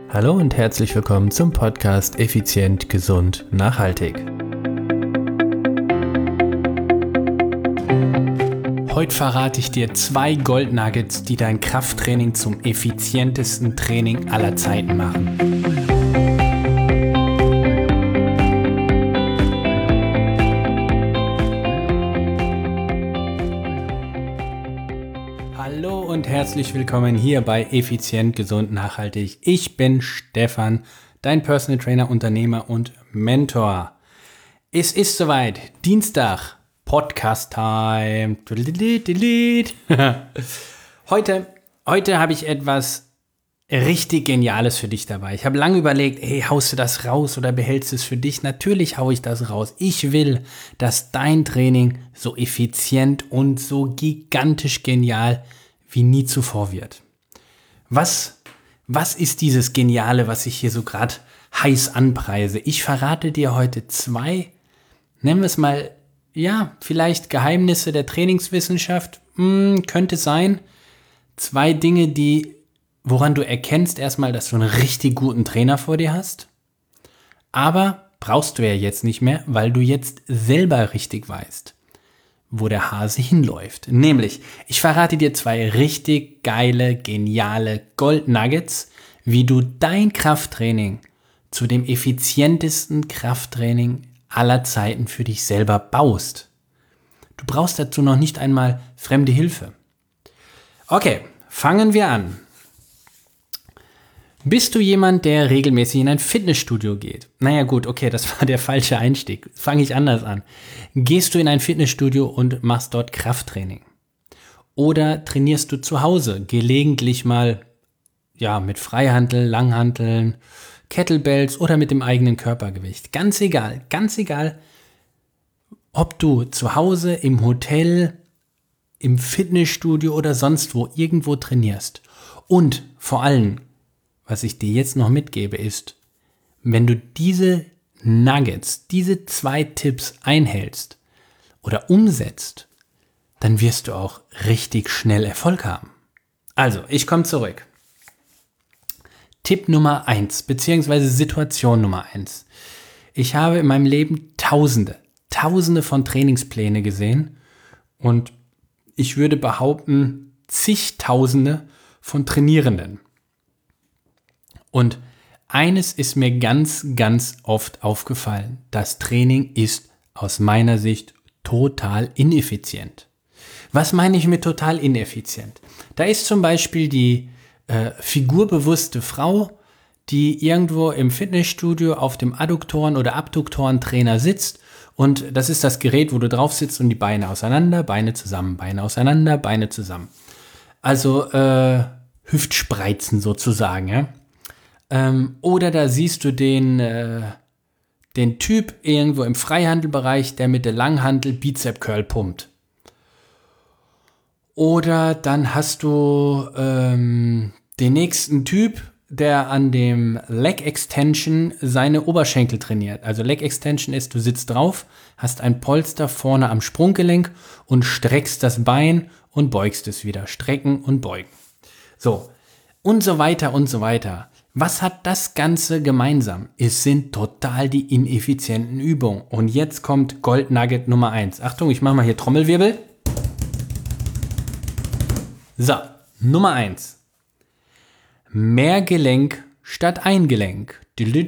Hallo und herzlich willkommen zum Podcast Effizient, Gesund, Nachhaltig. Heute verrate ich dir 2 Goldnuggets, die dein Krafttraining zum effizientesten Training aller Zeiten machen. Hallo und herzlich willkommen hier bei Effizient, Gesund, Nachhaltig. Ich bin Stefan, dein Personal Trainer, Unternehmer und Mentor. Es ist soweit, Dienstag, Podcast Time. Heute habe ich etwas richtig Geniales für dich dabei. Ich habe lange überlegt, haust du das raus oder behältst du es für dich? Natürlich haue ich das raus. Ich will, dass dein Training so effizient und so gigantisch genial wie nie zuvor wird. Was ist dieses Geniale, was ich hier so gerade heiß anpreise? Ich verrate dir heute 2, nennen wir es mal, vielleicht Geheimnisse der Trainingswissenschaft, könnte sein. 2 Dinge, woran du erkennst erstmal, dass du einen richtig guten Trainer vor dir hast. Aber brauchst du ja jetzt nicht mehr, weil du jetzt selber richtig weißt, wo der Hase hinläuft. Nämlich, ich verrate dir 2 richtig geile, geniale Gold-Nuggets, wie du dein Krafttraining zu dem effizientesten Krafttraining aller Zeiten für dich selber baust. Du brauchst dazu noch nicht einmal fremde Hilfe. Okay, fangen wir an. Bist du jemand, der regelmäßig in ein Fitnessstudio geht? Naja gut, okay, das war der falsche Einstieg. Fange ich anders an. Gehst du in ein Fitnessstudio und machst dort Krafttraining? Oder trainierst du zu Hause gelegentlich mal mit Freihantel, Langhanteln, Kettlebells oder mit dem eigenen Körpergewicht? Ganz egal, ob du zu Hause, im Hotel, im Fitnessstudio oder sonst wo irgendwo trainierst. Und vor allem, was ich dir jetzt noch mitgebe, ist, wenn du diese Nuggets, diese 2 Tipps einhältst oder umsetzt, dann wirst du auch richtig schnell Erfolg haben. Also, ich komme zurück. Tipp Nummer 1, beziehungsweise Situation Nummer 1. Ich habe in meinem Leben Tausende von Trainingspläne gesehen und ich würde behaupten, zigtausende von Trainierenden. Und eines ist mir ganz, ganz oft aufgefallen. Das Training ist aus meiner Sicht total ineffizient. Was meine ich mit total ineffizient? Da ist zum Beispiel die figurbewusste Frau, die irgendwo im Fitnessstudio auf dem Adduktoren- oder Abduktorentrainer sitzt. Und das ist das Gerät, wo du drauf sitzt und die Beine auseinander, Beine zusammen, Beine auseinander, Beine zusammen. Also Hüftspreizen sozusagen, ja. Oder da siehst du den Typ irgendwo im Freihandelbereich, der mit der Langhantel Bizep Curl pumpt. Oder dann hast du den nächsten Typ, der an dem Leg Extension seine Oberschenkel trainiert. Also Leg Extension ist, du sitzt drauf, hast ein Polster vorne am Sprunggelenk und streckst das Bein und beugst es wieder. Strecken und beugen. So, und so weiter und so weiter. Was hat das Ganze gemeinsam? Es sind total die ineffizienten Übungen. Und jetzt kommt Gold Nugget Nummer 1. Achtung, ich mache mal hier Trommelwirbel. So, Nummer 1. Mehr Gelenk statt ein Gelenk.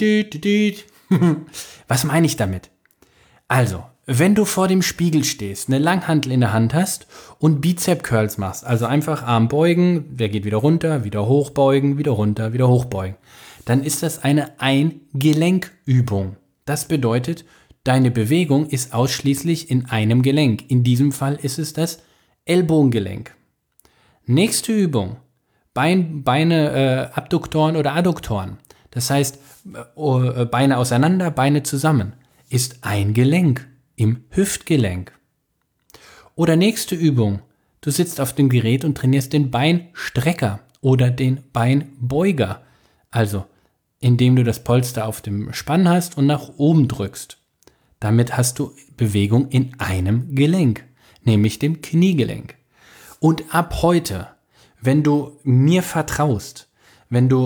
Was meine ich damit? Also, wenn du vor dem Spiegel stehst, eine Langhantel in der Hand hast und Bizep Curls machst, also einfach Arm beugen, der geht wieder runter, wieder hochbeugen, wieder runter, wieder hochbeugen, dann ist das eine Ein-Gelenk-Übung. Das bedeutet, deine Bewegung ist ausschließlich in einem Gelenk. In diesem Fall ist es das Ellbogengelenk. Nächste Übung, Beine Abduktoren oder Adduktoren. Das heißt, Beine auseinander, Beine zusammen, ist ein Gelenk im Hüftgelenk. Oder nächste Übung, du sitzt auf dem Gerät und trainierst den Beinstrecker oder den Beinbeuger. Also, indem du das Polster auf dem Spann hast und nach oben drückst. Damit hast du Bewegung in einem Gelenk, nämlich dem Kniegelenk. Und ab heute, wenn du mir vertraust, wenn du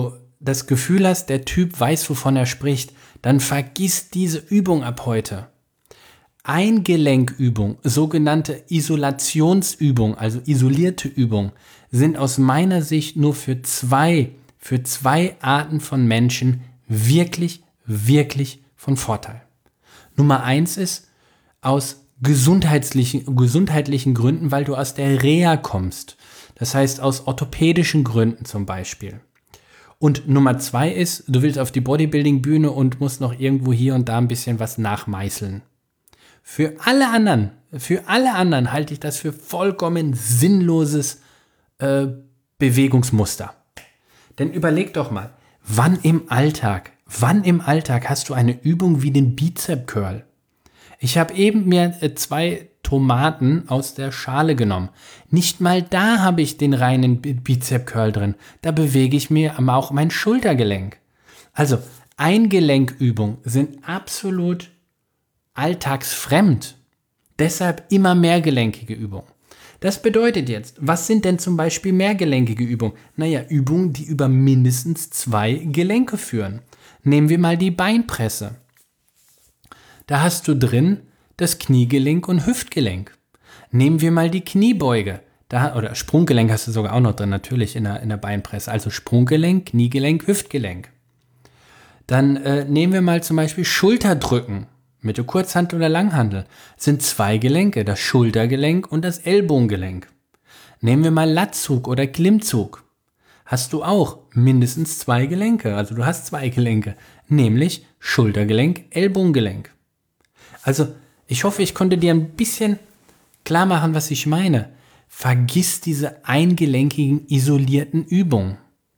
das Gefühl hast, der Typ weiß, wovon er spricht, dann vergiss diese Übung ab heute. Eingelenkübung, sogenannte Isolationsübung, also isolierte Übung, sind aus meiner Sicht nur für zwei Arten von Menschen wirklich, wirklich von Vorteil. Nummer 1 ist aus gesundheitlichen Gründen, weil du aus der Reha kommst. Das heißt aus orthopädischen Gründen zum Beispiel. Und Nummer 2 ist, du willst auf die Bodybuilding-Bühne und musst noch irgendwo hier und da ein bisschen was nachmeißeln. Für alle anderen halte ich das für vollkommen sinnloses Bewegungsmuster. Denn überleg doch mal, wann im Alltag hast du eine Übung wie den Bizep Curl? Ich habe eben mir 2 Tomaten aus der Schale genommen. Nicht mal da habe ich den reinen Bizep Curl drin. Da bewege ich mir auch mein Schultergelenk. Also Eingelenkübungen sind absolut alltagsfremd. Deshalb immer mehrgelenkige Übungen. Das bedeutet jetzt, was sind denn zum Beispiel mehrgelenkige Übungen? Naja, Übungen, die über mindestens 2 Gelenke führen. Nehmen wir mal die Beinpresse. Da hast du drin das Kniegelenk und Hüftgelenk. Nehmen wir mal die Kniebeuge. Oder Sprunggelenk hast du sogar auch noch drin, natürlich in der Beinpresse. Also Sprunggelenk, Kniegelenk, Hüftgelenk. Dann nehmen wir mal zum Beispiel Schulterdrücken. Mit der Kurzhantel oder Langhantel sind 2 Gelenke, das Schultergelenk und das Ellbogengelenk. Nehmen wir mal Latzug oder Klimmzug. Hast du auch mindestens 2 Gelenke, also du hast 2 Gelenke, nämlich Schultergelenk, Ellbogengelenk. Also ich hoffe, ich konnte dir ein bisschen klar machen, was ich meine. Vergiss diese eingelenkigen, isolierten Übungen.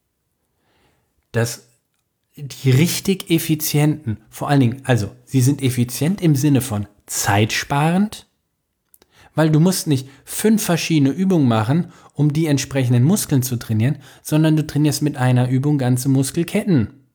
Die richtig effizienten, vor allen Dingen, also sie sind effizient im Sinne von zeitsparend, weil du musst nicht 5 verschiedene Übungen machen, um die entsprechenden Muskeln zu trainieren, sondern du trainierst mit einer Übung ganze Muskelketten.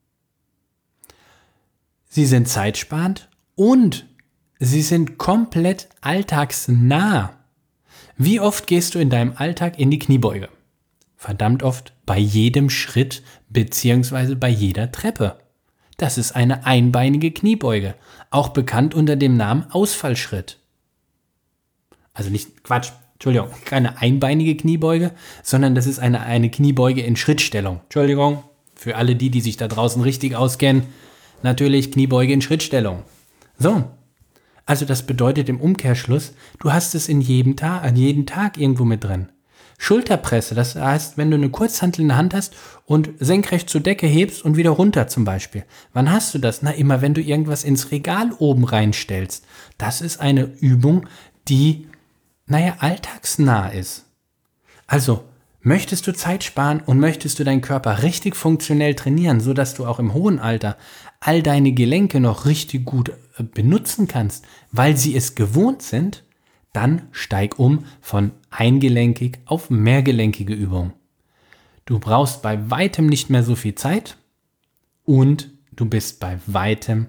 Sie sind zeitsparend und sie sind komplett alltagsnah. Wie oft gehst du in deinem Alltag in die Kniebeuge? Verdammt oft, bei jedem Schritt bzw. bei jeder Treppe. Das ist eine einbeinige Kniebeuge, auch bekannt unter dem Namen Ausfallschritt. Also keine einbeinige Kniebeuge, sondern das ist eine Kniebeuge in Schrittstellung. Entschuldigung, für alle die sich da draußen richtig auskennen, natürlich Kniebeuge in Schrittstellung. So, also das bedeutet im Umkehrschluss, du hast es an jeden Tag irgendwo mit drin. Schulterpresse, das heißt, wenn du eine Kurzhantel in der Hand hast und senkrecht zur Decke hebst und wieder runter zum Beispiel. Wann hast du das? Na, immer wenn du irgendwas ins Regal oben reinstellst. Das ist eine Übung, die, alltagsnah ist. Also, möchtest du Zeit sparen und möchtest du deinen Körper richtig funktionell trainieren, sodass du auch im hohen Alter all deine Gelenke noch richtig gut benutzen kannst, weil sie es gewohnt sind, dann steig um von eingelenkig auf mehrgelenkige Übungen. Du brauchst bei weitem nicht mehr so viel Zeit und du bist bei weitem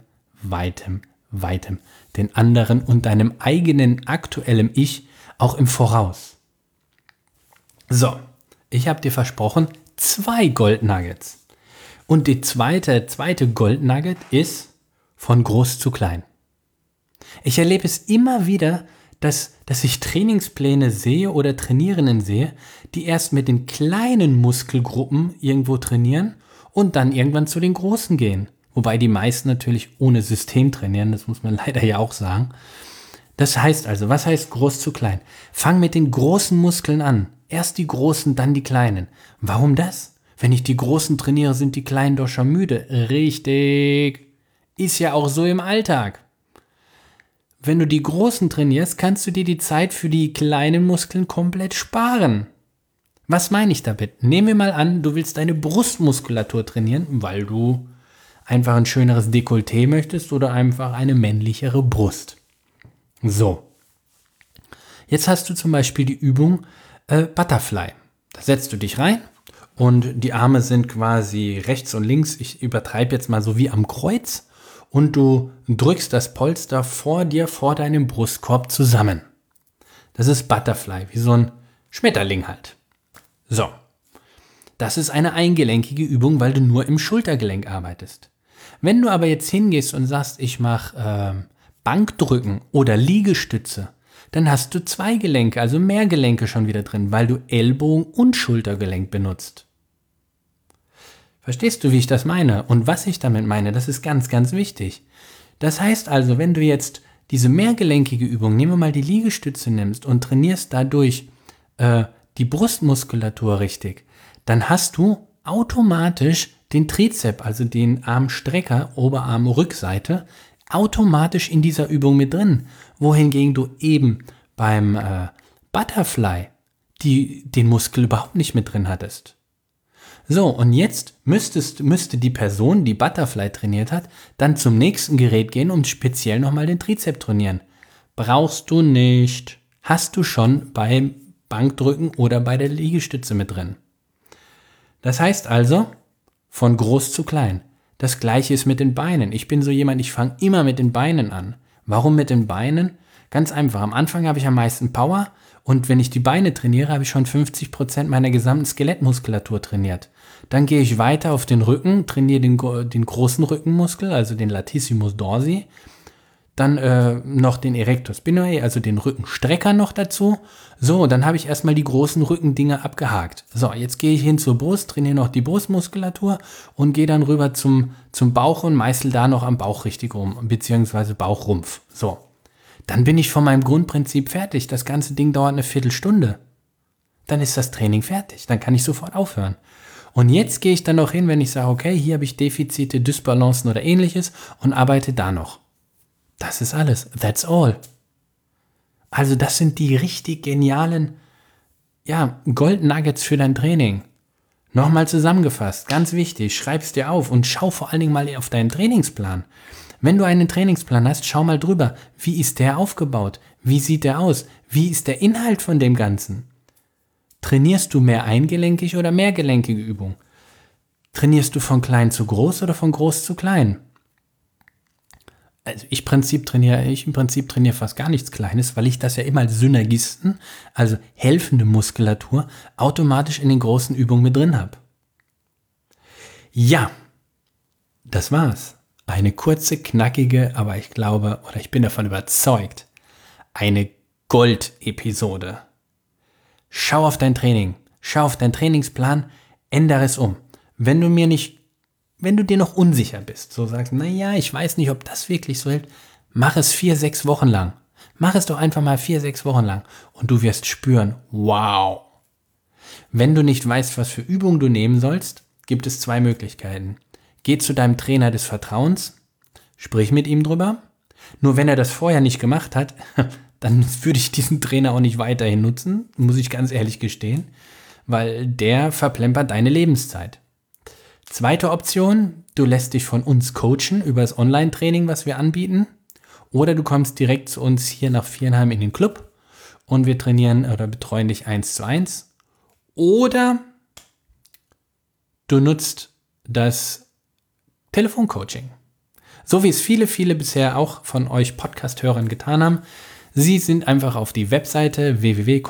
den anderen und deinem eigenen aktuellen Ich auch im Voraus. So, ich habe dir versprochen, 2 Goldnuggets. Und die zweite Goldnugget ist von groß zu klein. Ich erlebe es immer wieder, dass ich Trainingspläne sehe oder Trainierenden sehe, die erst mit den kleinen Muskelgruppen irgendwo trainieren und dann irgendwann zu den großen gehen. Wobei die meisten natürlich ohne System trainieren, das muss man leider ja auch sagen. Das heißt also, was heißt groß zu klein? Fang mit den großen Muskeln an. Erst die großen, dann die kleinen. Warum das? Wenn ich die großen trainiere, sind die kleinen doch schon müde. Richtig. Ist ja auch so im Alltag. Wenn du die großen trainierst, kannst du dir die Zeit für die kleinen Muskeln komplett sparen. Was meine ich damit? Nehmen wir mal an, du willst deine Brustmuskulatur trainieren, weil du einfach ein schöneres Dekolleté möchtest oder einfach eine männlichere Brust. So. Jetzt hast du zum Beispiel die Übung Butterfly. Da setzt du dich rein und die Arme sind quasi rechts und links. Ich übertreibe jetzt mal so wie am Kreuz. Und du drückst das Polster vor dir, vor deinem Brustkorb zusammen. Das ist Butterfly, wie so ein Schmetterling halt. So, Das ist eine eingelenkige Übung, weil du nur im Schultergelenk arbeitest. Wenn du aber jetzt hingehst und sagst, ich mache Bankdrücken oder Liegestütze, dann hast du 2 Gelenke, also mehr Gelenke schon wieder drin, weil du Ellbogen und Schultergelenk benutzt. Verstehst du, wie ich das meine? Und was ich damit meine, das ist ganz, ganz wichtig. Das heißt also, wenn du jetzt diese mehrgelenkige Übung, nehmen wir mal die Liegestütze nimmst und trainierst dadurch die Brustmuskulatur richtig, dann hast du automatisch den Trizep, also den Armstrecker, Oberarm-Rückseite, automatisch in dieser Übung mit drin. Wohingegen du eben beim Butterfly den Muskel überhaupt nicht mit drin hattest. So, und jetzt müsste die Person, die Butterfly trainiert hat, dann zum nächsten Gerät gehen und speziell nochmal den Trizep trainieren. Brauchst du nicht. Hast du schon beim Bankdrücken oder bei der Liegestütze mit drin. Das heißt also, von groß zu klein. Das gleiche ist mit den Beinen. Ich bin so jemand, ich fange immer mit den Beinen an. Warum mit den Beinen? Ganz einfach. Am Anfang habe ich am meisten Power und wenn ich die Beine trainiere, habe ich schon 50% meiner gesamten Skelettmuskulatur trainiert. Dann gehe ich weiter auf den Rücken, trainiere den großen Rückenmuskel, also den Latissimus dorsi. Dann noch den Erector spinae, also den Rückenstrecker noch dazu. So, dann habe ich erstmal die großen Rückendinger abgehakt. So, jetzt gehe ich hin zur Brust, trainiere noch die Brustmuskulatur und gehe dann rüber zum Bauch und meißel da noch am Bauch richtig rum, beziehungsweise Bauchrumpf. So, dann bin ich von meinem Grundprinzip fertig. Das ganze Ding dauert eine Viertelstunde. Dann ist das Training fertig. Dann kann ich sofort aufhören. Und jetzt gehe ich dann noch hin, wenn ich sage, okay, hier habe ich Defizite, Dysbalancen oder ähnliches und arbeite da noch. Das ist alles. That's all. Also das sind die richtig genialen, Gold Nuggets für dein Training. Nochmal zusammengefasst, ganz wichtig, schreib's dir auf und schau vor allen Dingen mal auf deinen Trainingsplan. Wenn du einen Trainingsplan hast, schau mal drüber. Wie ist der aufgebaut? Wie sieht der aus? Wie ist der Inhalt von dem Ganzen? Trainierst du mehr eingelenkig oder mehrgelenkige Übung? Trainierst du von klein zu groß oder von groß zu klein? Also ich im Prinzip trainiere fast gar nichts Kleines, weil ich das ja immer als Synergisten, also helfende Muskulatur, automatisch in den großen Übungen mit drin habe. Ja, das war's. Eine kurze, knackige, aber ich bin davon überzeugt, eine Gold-Episode. Schau auf dein Training, schau auf deinen Trainingsplan, ändere es um. Wenn du dir noch unsicher bist, so sagst, ich weiß nicht, ob das wirklich so hilft, mach es 4-6 Wochen lang. Mach es doch einfach mal 4-6 Wochen lang und du wirst spüren, wow. Wenn du nicht weißt, was für Übungen du nehmen sollst, gibt es 2 Möglichkeiten. Geh zu deinem Trainer des Vertrauens, sprich mit ihm drüber. Nur wenn er das vorher nicht gemacht hat, dann würde ich diesen Trainer auch nicht weiterhin nutzen, muss ich ganz ehrlich gestehen, weil der verplempert deine Lebenszeit. Zweite Option, du lässt dich von uns coachen über das Online-Training, was wir anbieten. Oder du kommst direkt zu uns hier nach Viernheim in den Club und wir trainieren oder betreuen dich 1:1. Oder du nutzt das Telefoncoaching. So wie es viele, viele bisher auch von euch Podcast-Hörern getan haben. Sie sind einfach auf die Webseite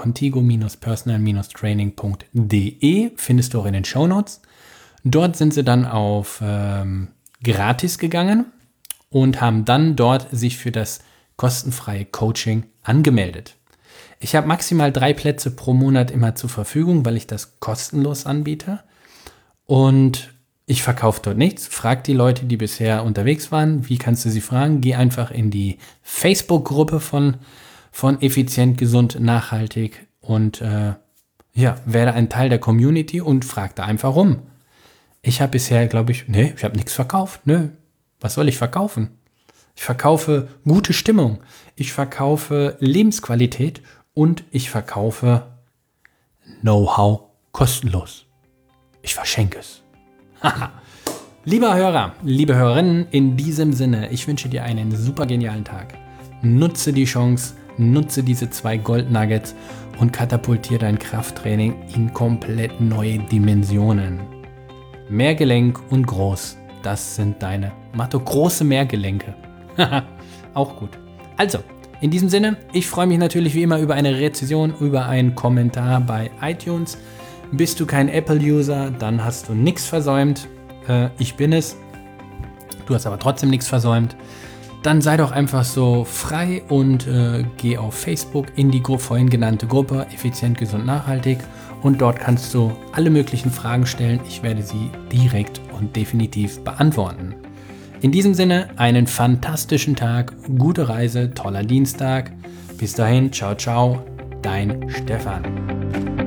www.contigo-personal-training.de, findest du auch in den Shownotes. Dort sind sie dann auf gratis gegangen und haben dann dort sich für das kostenfreie Coaching angemeldet. Ich habe maximal 3 Plätze pro Monat immer zur Verfügung, weil ich das kostenlos anbiete. Und ich verkaufe dort nichts. Frag die Leute, die bisher unterwegs waren. Wie kannst du sie fragen? Geh einfach in die Facebook-Gruppe von Effizient, Gesund, Nachhaltig und werde ein Teil der Community und frag da einfach rum. Ich habe bisher, ich habe nichts verkauft. Was soll ich verkaufen? Ich verkaufe gute Stimmung. Ich verkaufe Lebensqualität und ich verkaufe Know-how kostenlos. Ich verschenke es. Lieber Hörer, liebe Hörerinnen, in diesem Sinne, ich wünsche dir einen super genialen Tag. Nutze die Chance, nutze diese 2 Gold Nuggets und katapultiere dein Krafttraining in komplett neue Dimensionen. Mehrgelenk und groß, das sind deine Motto. Große Mehrgelenke. Auch gut. Also, in diesem Sinne, ich freue mich natürlich wie immer über eine Rezension, über einen Kommentar bei iTunes. Bist du kein Apple-User, dann hast du nichts versäumt. Ich bin es. Du hast aber trotzdem nichts versäumt. Dann sei doch einfach so frei und geh auf Facebook in die vorhin genannte Gruppe Effizient, Gesund, Nachhaltig. Und dort kannst du alle möglichen Fragen stellen. Ich werde sie direkt und definitiv beantworten. In diesem Sinne, einen fantastischen Tag, gute Reise, toller Dienstag. Bis dahin, ciao, ciao, dein Stefan.